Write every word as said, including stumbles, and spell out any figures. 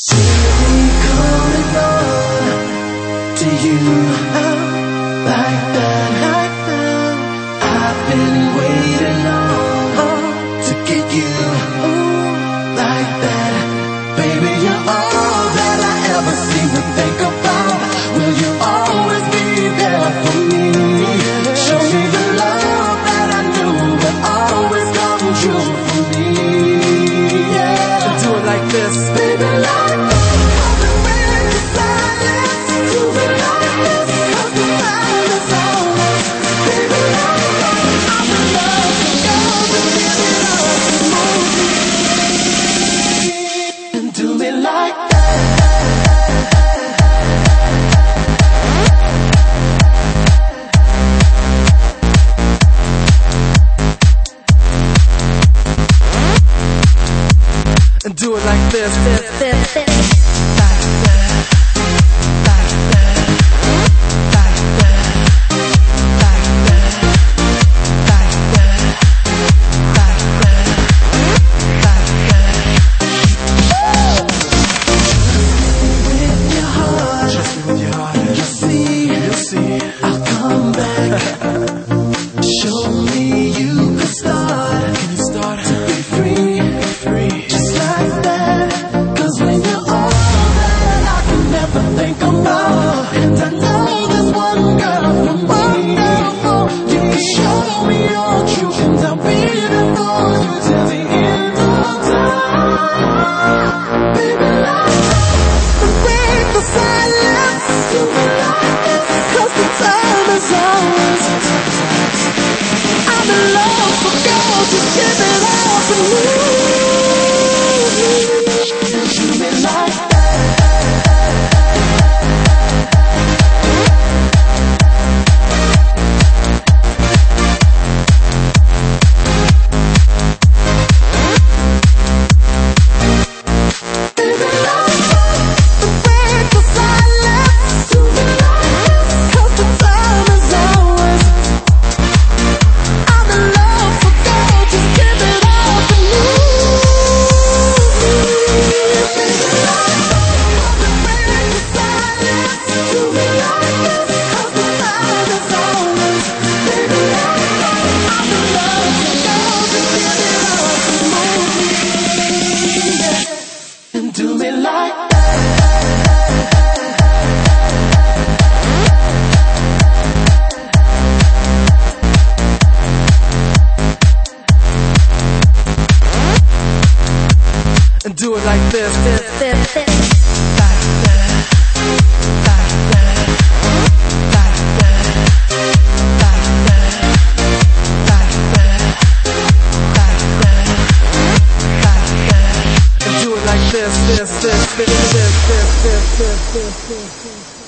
Coming on to you like that, like that. I've been waiting on to get you like that. Baby, you're all that I ever seem to think about. Will you always be there for me? Show me the love that I knew would always come true for me. Yeah, do it like this, baby, like and do it like this, this, this, this. Do me like and do it like this, this, this, this. This, this, this, this, this, this, this, this, this, this, this.